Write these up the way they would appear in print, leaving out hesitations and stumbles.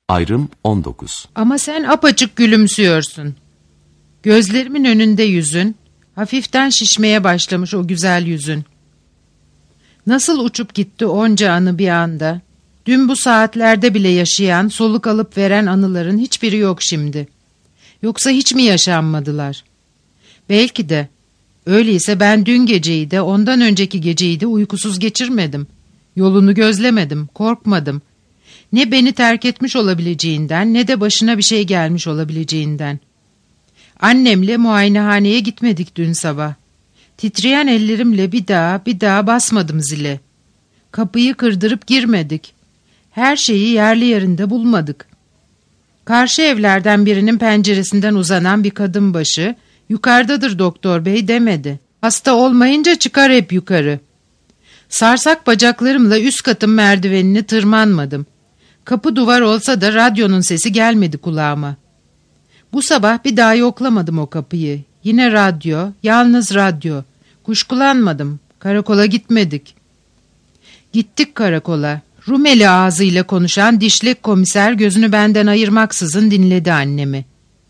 Ayrım 19. Ama sen apaçık gülümsüyorsun. Gözlerimin önünde yüzün, hafiften şişmeye başlamış o güzel yüzün. Nasıl uçup gitti onca anı bir anda. Dün bu saatlerde bile yaşayan, soluk alıp veren anıların hiçbiri yok şimdi. Yoksa hiç mi yaşanmadılar? Belki de. Öyleyse ben dün geceyi de ondan önceki geceyi de uykusuz geçirmedim. Yolunu gözlemedim, korkmadım. Ne beni terk etmiş olabileceğinden ne de başına bir şey gelmiş olabileceğinden. Annemle muayenehaneye gitmedik dün sabah. Titreyen ellerimle bir daha basmadım zile. Kapıyı kırdırıp girmedik. Her şeyi yerli yerinde bulmadık. Karşı evlerden birinin penceresinden uzanan bir kadın başı, "Yukarıdadır doktor bey" demedi. Hasta olmayınca çıkar hep yukarı. Sarsak bacaklarımla üst katın merdivenini tırmanmadım. Kapı duvar olsa da radyonun sesi gelmedi kulağıma. Bu sabah bir daha yoklamadım o kapıyı. Yine radyo, yalnız radyo. Kuşkulanmadım. Karakola gitmedik. Gittik karakola. Rumeli ağzıyla konuşan dişli komiser gözünü benden ayırmaksızın dinledi annemi.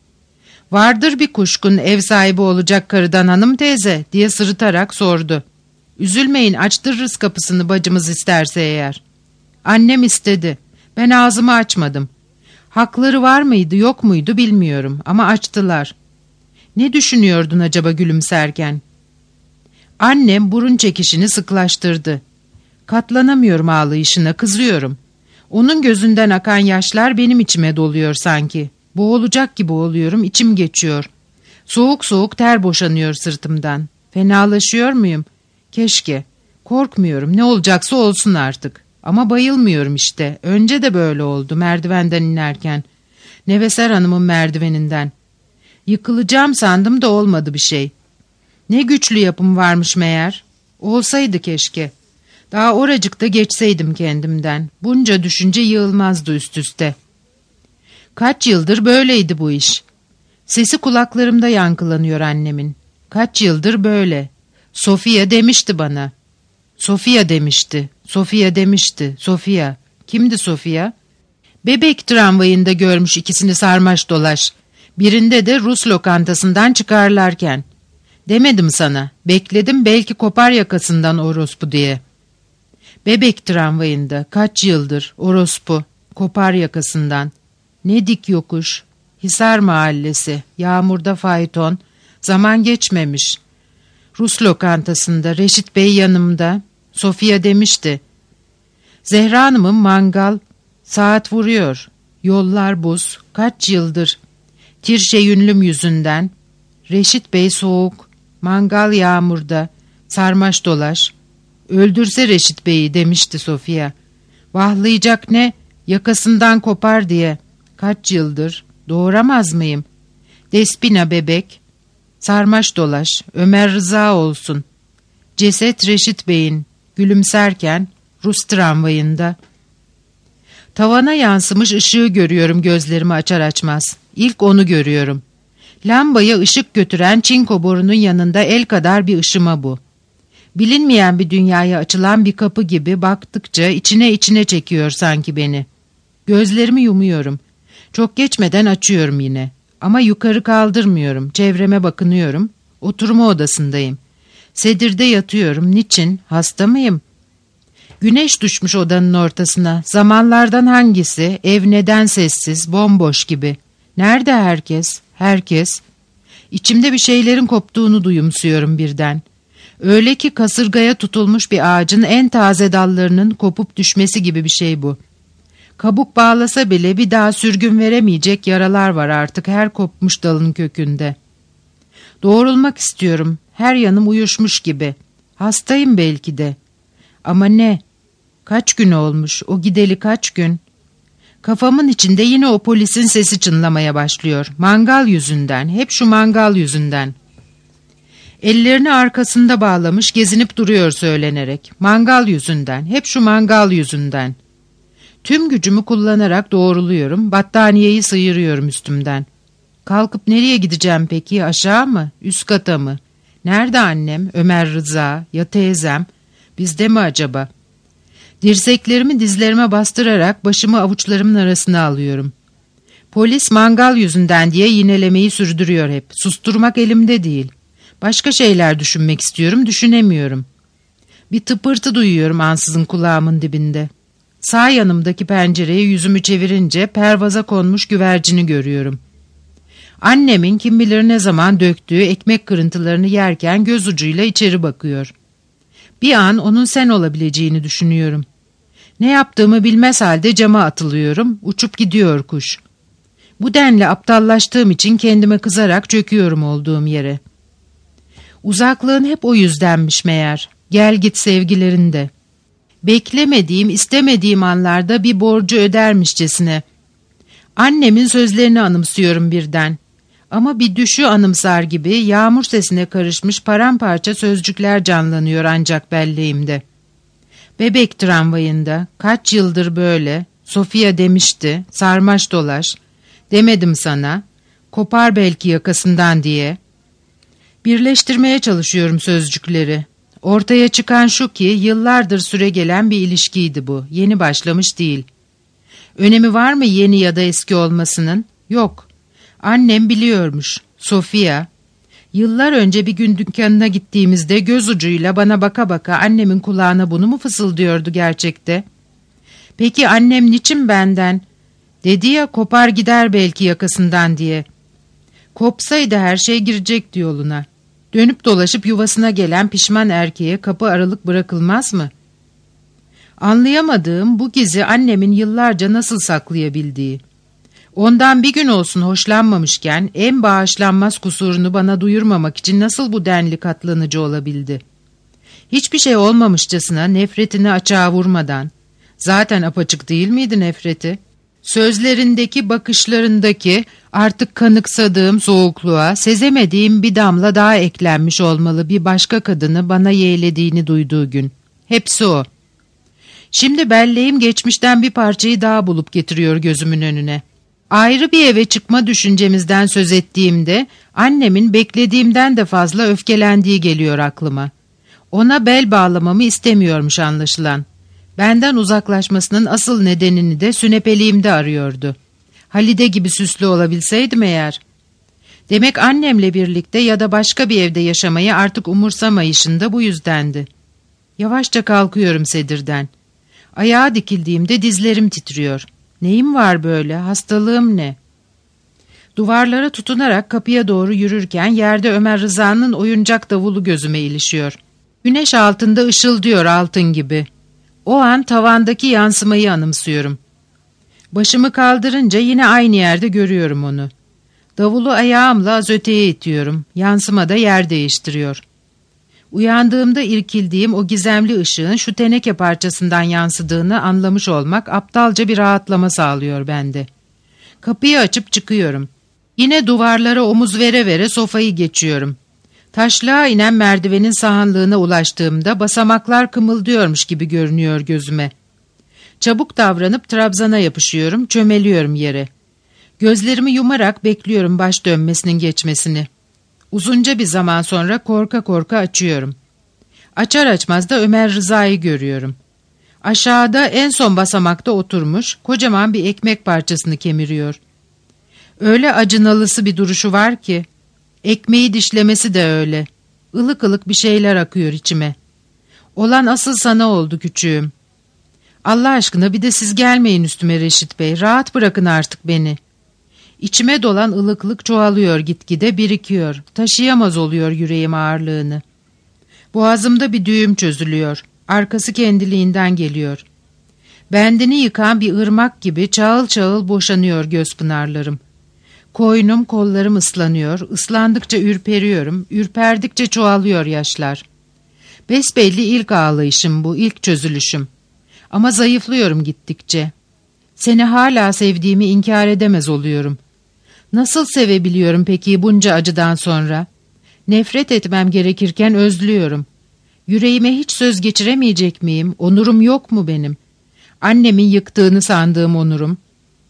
"Vardır bir kuşkun ev sahibi olacak karıdan hanım teyze" diye sırıtarak sordu. "Üzülmeyin, açtırırız kapısını bacımız isterse eğer." Annem istedi. Ben ağzımı açmadım. Hakları var mıydı yok muydu bilmiyorum ama açtılar. "Ne düşünüyordun acaba gülümserken?" Annem burun çekişini sıklaştırdı. "Katlanamıyorum ağlayışına, kızıyorum. Onun gözünden akan yaşlar benim içime doluyor sanki. Boğulacak gibi oluyorum, içim geçiyor. Soğuk soğuk ter boşanıyor sırtımdan. Fenalaşıyor muyum? Keşke. Korkmuyorum, ne olacaksa olsun artık. Ama bayılmıyorum işte. Önce de böyle oldu merdivenden inerken. Neveser Hanım'ın merdiveninden. Yıkılacağım sandım da olmadı bir şey. Ne güçlü yapım varmış meğer. Olsaydı keşke. Daha oracıkta geçseydim kendimden. Bunca düşünce yığılmazdı üst üste. Kaç yıldır böyleydi bu iş. Sesi kulaklarımda yankılanıyor annemin. Kaç yıldır böyle. Sofia demişti bana. Sofia demişti. Sofia demişti. Sofia. Kimdi Sofia? Bebek tramvayında görmüş ikisini sarmaş dolaş. Birinde de Rus lokantasından çıkarlarken. Demedim sana. Bekledim belki kopar yakasından orospu diye. Bebek tramvayında kaç yıldır orospu. Kopar yakasından. Ne dik yokuş. Hisar mahallesi. Yağmurda fayton. Zaman geçmemiş. Rus lokantasında Reşit Bey yanımda. Sofia demişti. Zehra Hanım'ın mangal. Saat vuruyor. Yollar buz. Kaç yıldır. Tirşe yünlüm yüzünden. Reşit Bey soğuk. Mangal yağmurda. Sarmaş dolaş. Öldürse Reşit Bey'i demişti Sofia. Vahlayacak ne? Yakasından kopar diye. Kaç yıldır. Doğuramaz mıyım? Despina bebek. Sarmaş dolaş. Ömer Rıza olsun. Ceset Reşit Bey'in. Gülümserken Rus tramvayında. Tavana yansımış ışığı görüyorum gözlerimi açar açmaz. İlk onu görüyorum. Lambaya ışık götüren çinko borunun yanında el kadar bir ışıma bu. Bilinmeyen bir dünyaya açılan bir kapı gibi baktıkça içine çekiyor sanki beni. Gözlerimi yumuyorum. Çok geçmeden açıyorum yine. Ama yukarı kaldırmıyorum. Çevreme bakınıyorum. Oturma odasındayım. Sedirde yatıyorum. Niçin? Hasta mıyım? Güneş düşmüş odanın ortasına. Zamanlardan hangisi? Ev neden sessiz, bomboş gibi. Nerede herkes? Herkes. İçimde bir şeylerin koptuğunu duyumsuyorum birden. Öyle ki kasırgaya tutulmuş bir ağacın en taze dallarının kopup düşmesi gibi bir şey bu. Kabuk bağlasa bile bir daha sürgün veremeyecek yaralar var artık her kopmuş dalın kökünde. Doğrulmak istiyorum. Her yanım uyuşmuş gibi. Hastayım belki de. Ama ne? Kaç gün olmuş? O gideli kaç gün? Kafamın içinde yine o polisin sesi çınlamaya başlıyor. Mangal yüzünden. Hep şu mangal yüzünden. Ellerini arkasında bağlamış gezinip duruyor söylenerek. Mangal yüzünden. Hep şu mangal yüzünden. Tüm gücümü kullanarak doğruluyorum. Battaniyeyi sıyırıyorum üstümden. Kalkıp nereye gideceğim peki? Aşağı mı? Üst kata mı? Nerede annem? Ömer Rıza? Ya teyzem? Bizde mi acaba? Dirseklerimi dizlerime bastırarak başımı avuçlarımın arasına alıyorum. Polis mangal yüzünden diye yinelemeyi sürdürüyor hep. Susturmak elimde değil. Başka şeyler düşünmek istiyorum, düşünemiyorum. Bir tıpırtı duyuyorum ansızın kulağımın dibinde. Sağ yanımdaki pencereye yüzümü çevirince pervaza konmuş güvercini görüyorum. Annemin kim bilir ne zaman döktüğü ekmek kırıntılarını yerken göz ucuyla içeri bakıyor. Bir an onun sen olabileceğini düşünüyorum. Ne yaptığımı bilmez halde cama atılıyorum, uçup gidiyor kuş. Bu denli aptallaştığım için kendime kızarak çöküyorum olduğum yere. Uzaklığın hep o yüzdenmiş meğer, gel git sevgilerinde. Beklemediğim, istemediğim anlarda bir borcu ödermişçesine. Annemin sözlerini anımsıyorum birden. Ama bir düşü anımsar gibi yağmur sesine karışmış paramparça sözcükler canlanıyor ancak belleğimde. Bebek tramvayında, kaç yıldır böyle, Sofia demişti, sarmaş dolaş, demedim sana, kopar belki yakasından diye. Birleştirmeye çalışıyorum sözcükleri. Ortaya çıkan şu ki yıllardır süregelen bir ilişkiydi bu, yeni başlamış değil. Önemi var mı yeni ya da eski olmasının? Yok. Annem biliyormuş. Sofia. Yıllar önce bir gün dükkanına gittiğimizde göz ucuyla bana baka baka annemin kulağına bunu mu fısıldıyordu gerçekte? Peki annem niçin benden? Dedi ya kopar gider belki yakasından diye. Kopsaydı her şey girecekti yoluna. Dönüp dolaşıp yuvasına gelen pişman erkeğe kapı aralık bırakılmaz mı? Anlayamadığım bu gizi annemin yıllarca nasıl saklayabildiği. Ondan bir gün olsun hoşlanmamışken en bağışlanmaz kusurunu bana duyurmamak için nasıl bu denli katlanıcı olabildi? Hiçbir şey olmamışçasına nefretini açığa vurmadan, zaten apaçık değil miydi nefreti? Sözlerindeki, bakışlarındaki artık kanıksadığım soğukluğa sezemediğim bir damla daha eklenmiş olmalı bir başka kadını bana yeğlediğini duyduğu gün. Hepsi o. Şimdi belleğim geçmişten bir parçayı daha bulup getiriyor gözümün önüne. Ayrı bir eve çıkma düşüncemizden söz ettiğimde annemin beklediğimden de fazla öfkelendiği geliyor aklıma. Ona bel bağlamamı istemiyormuş anlaşılan. Benden uzaklaşmasının asıl nedenini de sünepeliğimde arıyordu. Halide gibi süslü olabilseydim eğer. Demek annemle birlikte ya da başka bir evde yaşamayı artık umursamayışında bu yüzdendi. Yavaşça kalkıyorum sedirden. Ayağa dikildiğimde dizlerim titriyor. Neyim var böyle? Hastalığım ne? Duvarlara tutunarak kapıya doğru yürürken yerde Ömer Rıza'nın oyuncak davulu gözüme ilişiyor. Güneş altında ışıldıyor altın gibi. O an tavandaki yansımayı anımsıyorum. Başımı kaldırınca yine aynı yerde görüyorum onu. Davulu ayağımla az öteye itiyorum. Yansıma da yer değiştiriyor. Uyandığımda irkildiğim o gizemli ışığın şu teneke parçasından yansıdığını anlamış olmak aptalca bir rahatlama sağlıyor bende. Kapıyı açıp çıkıyorum. Yine duvarlara omuz vere vere sofayı geçiyorum. Taşlığa inen merdivenin sahanlığına ulaştığımda basamaklar kımıldıyormuş gibi görünüyor gözüme. Çabuk davranıp trabzana yapışıyorum, çömeliyorum yere. Gözlerimi yumarak bekliyorum baş dönmesinin geçmesini. Uzunca bir zaman sonra korka korka açıyorum. Açar açmaz da Ömer Rıza'yı görüyorum. Aşağıda en son basamakta oturmuş, kocaman bir ekmek parçasını kemiriyor. Öyle acınalısı bir duruşu var ki, ekmeği dişlemesi de öyle. Ilık ılık bir şeyler akıyor içime. Olan asıl sana oldu küçüğüm. Allah aşkına bir de siz gelmeyin üstüme Reşit Bey, rahat bırakın artık beni. İçime dolan ılıklık çoğalıyor gitgide, birikiyor. Taşıyamaz oluyor yüreğim ağırlığını. Boğazımda bir düğüm çözülüyor. Arkası kendiliğinden geliyor. Bendini yıkan bir ırmak gibi çağıl çağıl boşanıyor göz pınarlarım. Koynum, kollarım ıslanıyor. Islandıkça ürperiyorum. Ürperdikçe çoğalıyor yaşlar. Besbelli ilk ağlayışım bu, ilk çözülüşüm. Ama zayıflıyorum gittikçe. Seni hala sevdiğimi inkar edemez oluyorum. Nasıl sevebiliyorum peki bunca acıdan sonra? Nefret etmem gerekirken özlüyorum. Yüreğime hiç söz geçiremeyecek miyim? Onurum yok mu benim? Annemin yıktığını sandığım onurum.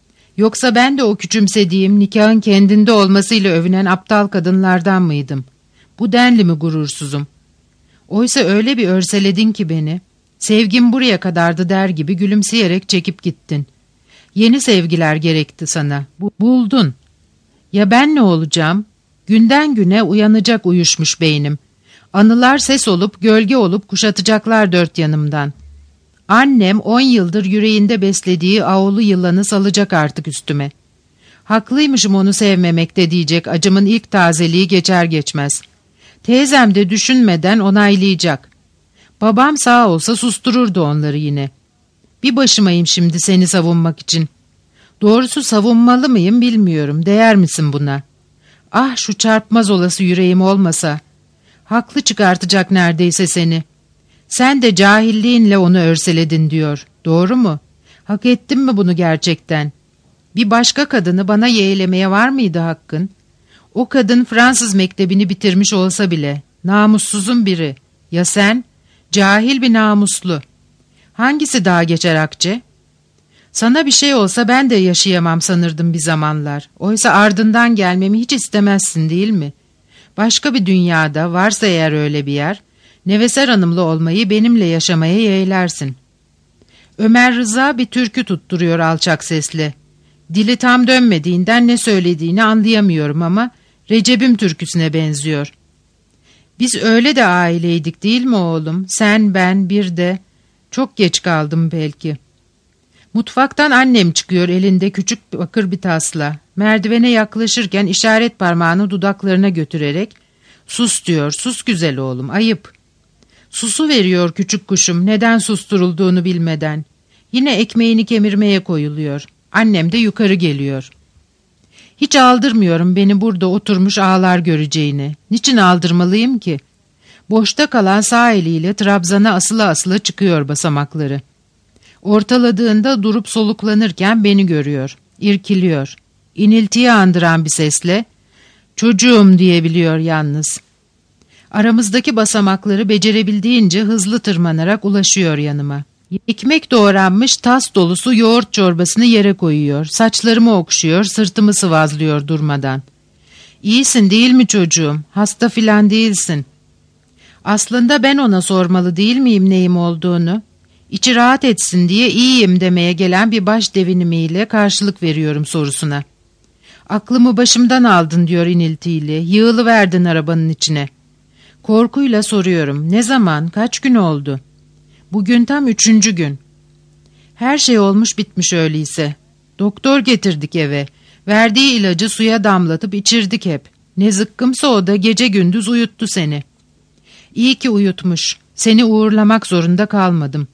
Yoksa ben de o küçümsediğim, nikahın kendinde olmasıyla övünen aptal kadınlardan mıydım? Bu denli mi gurursuzum? Oysa öyle bir örseledin ki beni. Sevgim buraya kadardı der gibi gülümseyerek çekip gittin. Yeni sevgiler gerekti sana. Buldun. Ya ben ne olacağım? Günden güne uyanacak uyuşmuş beynim. Anılar ses olup gölge olup kuşatacaklar dört yanımdan. Annem 10 yıldır yüreğinde beslediği avlu yılanı salacak artık üstüme. Haklıymışım onu sevmemekte diyecek acımın ilk tazeliği geçer geçmez. Teyzem de düşünmeden onaylayacak. Babam sağ olsa sustururdu onları yine. Bir başımayım şimdi seni savunmak için. Doğrusu savunmalı mıyım bilmiyorum. Değer misin buna? Ah şu çarpmaz olası yüreğim olmasa. Haklı çıkartacak neredeyse seni. Sen de cahilliğinle onu örseledin diyor. Doğru mu? Hak ettin mi bunu gerçekten? Bir başka kadını bana yeğlemeye var mıydı hakkın? O kadın Fransız mektebini bitirmiş olsa bile. Namussuzun biri. Ya sen? Cahil bir namuslu. Hangisi daha geçer Akçe? Sana bir şey olsa ben de yaşayamam sanırdım bir zamanlar. Oysa ardından gelmemi hiç istemezsin değil mi? Başka bir dünyada varsa eğer öyle bir yer, Neveser Hanım'la olmayı benimle yaşamaya yeğlersin. Ömer Rıza bir türkü tutturuyor alçak sesle. Dili tam dönmediğinden ne söylediğini anlayamıyorum ama Recep'im türküsüne benziyor. Biz öyle de aileydik değil mi oğlum? Sen, ben, bir de. Çok geç kaldım belki. Mutfaktan annem çıkıyor elinde küçük bakır bir tasla. Merdivene yaklaşırken işaret parmağını dudaklarına götürerek sus diyor, sus güzel oğlum, ayıp. Susu veriyor küçük kuşum neden susturulduğunu bilmeden. Yine ekmeğini kemirmeye koyuluyor. Annem de yukarı geliyor. Hiç aldırmıyorum beni burada oturmuş ağlar göreceğini. Niçin aldırmalıyım ki? Boşta kalan sağ eliyle trabzana asıla asıla çıkıyor basamakları. Ortaladığında durup soluklanırken beni görüyor. İrkiliyor. İniltiyi andıran bir sesle "Çocuğum" diyebiliyor yalnız. Aramızdaki basamakları becerebildiğince hızlı tırmanarak ulaşıyor yanıma. Ekmek doğranmış tas dolusu yoğurt çorbasını yere koyuyor. Saçlarımı okşuyor, sırtımı sıvazlıyor durmadan. "İyisin değil mi çocuğum? Hasta filan değilsin." Aslında ben ona sormalı değil miyim neyim olduğunu? İçi rahat etsin diye iyiyim demeye gelen bir baş devinimiyle karşılık veriyorum sorusuna. "Aklımı başımdan aldın" diyor iniltiyle. "Yığılıverdin arabanın içine." Korkuyla soruyorum. "Ne zaman? Kaç gün oldu?" "Bugün tam 3. gün." Her şey olmuş bitmiş öyleyse. Doktor getirdik eve. Verdiği ilacı suya damlatıp içirdik hep. Ne zıkkımsa o da gece gündüz uyuttu seni. İyi ki uyutmuş. Seni uğurlamak zorunda kalmadım.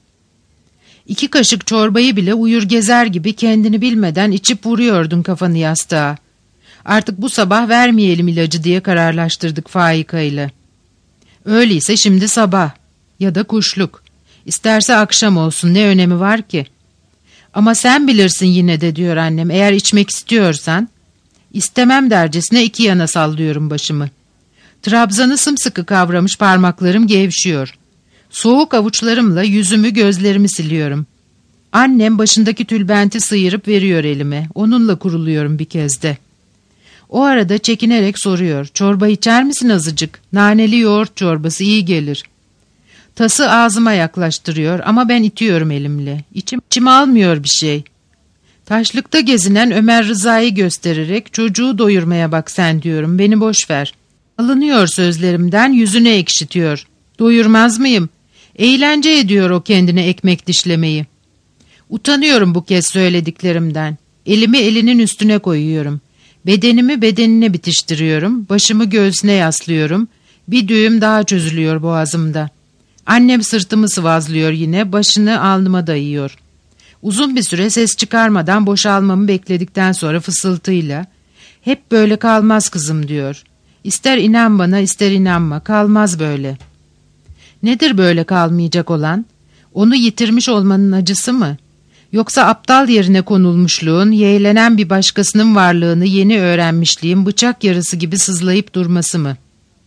2 kaşık çorbayı bile uyur gezer gibi kendini bilmeden içip vuruyordun kafanı yastığa. Artık bu sabah vermeyelim ilacı diye kararlaştırdık Faika ile. Öyleyse şimdi sabah ya da kuşluk. İsterse akşam olsun ne önemi var ki? Ama sen bilirsin yine de diyor annem eğer içmek istiyorsan. İstemem dercesine 2 yana sallıyorum başımı. Trabzanı sımsıkı kavramış parmaklarım gevşiyor. Soğuk avuçlarımla yüzümü gözlerimi siliyorum. Annem başındaki tülbenti sıyırıp veriyor elime. Onunla kuruluyorum bir kez de. O arada çekinerek soruyor. "Çorba içer misin azıcık? Naneli yoğurt çorbası iyi gelir." Tası ağzıma yaklaştırıyor ama ben itiyorum elimle. İçim almıyor bir şey. Taşlıkta gezinen Ömer Rıza'yı göstererek "Çocuğu doyurmaya bak sen" diyorum. "Beni boş ver." Alınıyor sözlerimden, yüzünü ekşitiyor. "Doyurmaz mıyım?" Eğlence ediyor o kendine ekmek dişlemeyi. Utanıyorum bu kez söylediklerimden. Elimi elinin üstüne koyuyorum. Bedenimi bedenine bitiştiriyorum. Başımı göğsüne yaslıyorum. Bir düğüm daha çözülüyor boğazımda. Annem sırtımı sıvazlıyor yine, başını alnıma dayıyor. Uzun bir süre ses çıkarmadan boşalmamı bekledikten sonra fısıltıyla "Hep böyle kalmaz kızım" diyor. "İster inan bana ister inanma, kalmaz böyle." Nedir böyle kalmayacak olan? Onu yitirmiş olmanın acısı mı? Yoksa aptal yerine konulmuşluğun, yeğlenen bir başkasının varlığını yeni öğrenmişliğin bıçak yarısı gibi sızlayıp durması mı?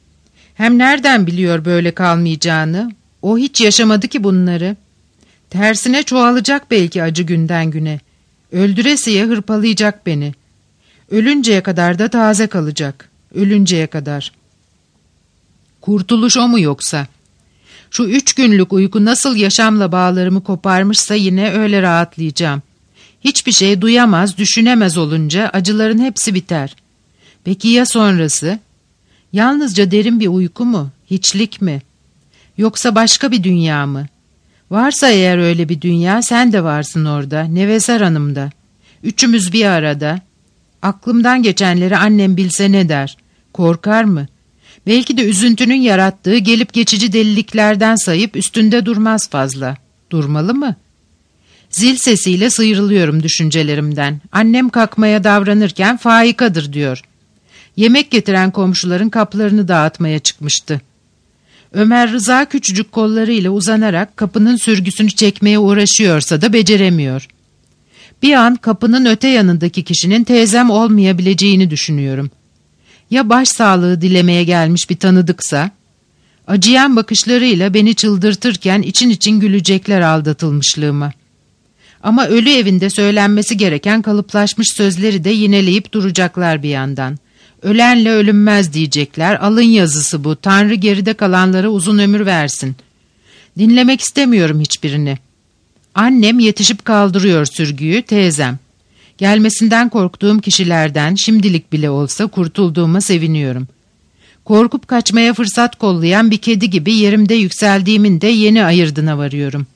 Hem nereden biliyor böyle kalmayacağını? O hiç yaşamadı ki bunları. Tersine çoğalacak belki acı günden güne. Öldüresiye hırpalayacak beni. Ölünceye kadar da taze kalacak. Ölünceye kadar. Kurtuluş o mu yoksa? Şu 3 günlük uyku nasıl yaşamla bağlarımı koparmışsa yine öyle rahatlayacağım. Hiçbir şey duyamaz, düşünemez olunca acıların hepsi biter. Peki ya sonrası? Yalnızca derin bir uyku mu? Hiçlik mi? Yoksa başka bir dünya mı? Varsa eğer öyle bir dünya, sen de varsın orada, Nevesar Hanım da. Üçümüz bir arada. Aklımdan geçenleri annem bilse ne der? Korkar mı? Belki de üzüntünün yarattığı gelip geçici deliliklerden sayıp üstünde durmaz fazla. Durmalı mı? Zil sesiyle sıyrılıyorum düşüncelerimden. Annem kalkmaya davranırken faikadır diyor. Yemek getiren komşuların kaplarını dağıtmaya çıkmıştı. Ömer Rıza küçücük kollarıyla uzanarak kapının sürgüsünü çekmeye uğraşıyorsa da beceremiyor. Bir an kapının öte yanındaki kişinin teyzem olmayabileceğini düşünüyorum. Ya başsağlığı dilemeye gelmiş bir tanıdıksa? Acıyan bakışlarıyla beni çıldırtırken için için gülecekler aldatılmışlığıma. Ama ölü evinde söylenmesi gereken kalıplaşmış sözleri de yineleyip duracaklar bir yandan. Ölenle ölünmez diyecekler, alın yazısı bu, Tanrı geride kalanlara uzun ömür versin. Dinlemek istemiyorum hiçbirini. Annem yetişip kaldırıyor sürgüyü, teyzem. Gelmesinden korktuğum kişilerden şimdilik bile olsa kurtulduğuma seviniyorum. Korkup kaçmaya fırsat kollayan bir kedi gibi yerimde yükseldiğimin de yeni ayırdına varıyorum.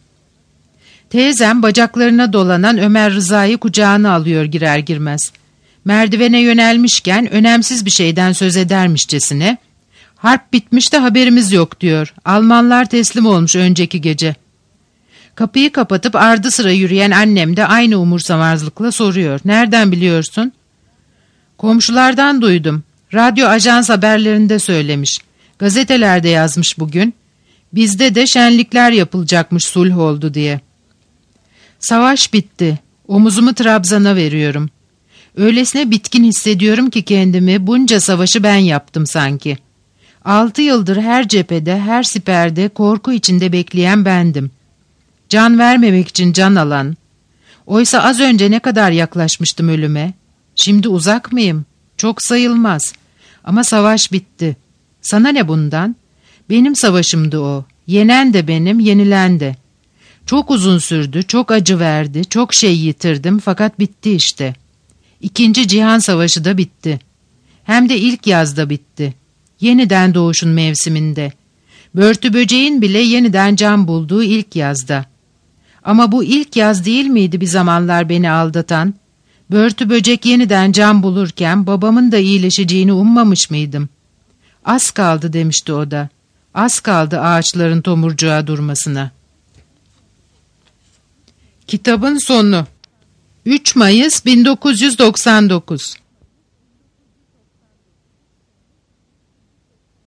Teyzem bacaklarına dolanan Ömer Rıza'yı kucağına alıyor girer girmez. Merdivene yönelmişken önemsiz bir şeyden söz edermişçesine, "Harp bitmiş de haberimiz yok," diyor. "Almanlar teslim olmuş önceki gece." Kapıyı kapatıp ardı sıra yürüyen annem de aynı umursamazlıkla soruyor. "Nereden biliyorsun?" "Komşulardan duydum. Radyo ajans haberlerinde söylemiş. Gazetelerde yazmış bugün. Bizde de şenlikler yapılacakmış sulh oldu diye." Savaş bitti. Omuzumu Trabzan'a veriyorum. Öylesine bitkin hissediyorum ki kendimi, bunca savaşı ben yaptım sanki. 6 yıldır her cephede, her siperde korku içinde bekleyen bendim. Can vermemek için can alan. Oysa az önce ne kadar yaklaşmıştım ölüme. Şimdi uzak mıyım? Çok sayılmaz. Ama savaş bitti. Sana ne bundan? Benim savaşımdı o. Yenen de benim, yenilen de. Çok uzun sürdü, çok acı verdi, çok şey yitirdim fakat bitti işte. 2. Cihan Savaşı da bitti. Hem de ilk yazda bitti. Yeniden doğuşun mevsiminde. Börtü böceğin bile yeniden can bulduğu ilk yazda. Ama bu ilk yaz değil miydi bir zamanlar beni aldatan? Börtü böcek yeniden can bulurken babamın da iyileşeceğini ummamış mıydım? Az kaldı demişti o da. Az kaldı ağaçların tomurcuğa durmasına. Kitabın sonu. 3 Mayıs 1999